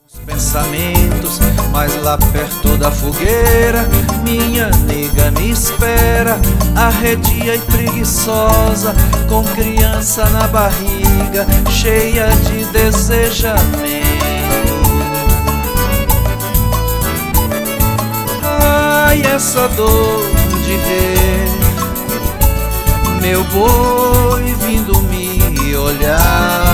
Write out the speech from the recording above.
Pensamentos, mas lá perto da fogueira minha nega me espera, arredia e preguiçosa, com criança na barriga, cheia de desejamento. Ai, essa dor de ver meu boi vindo me olhar.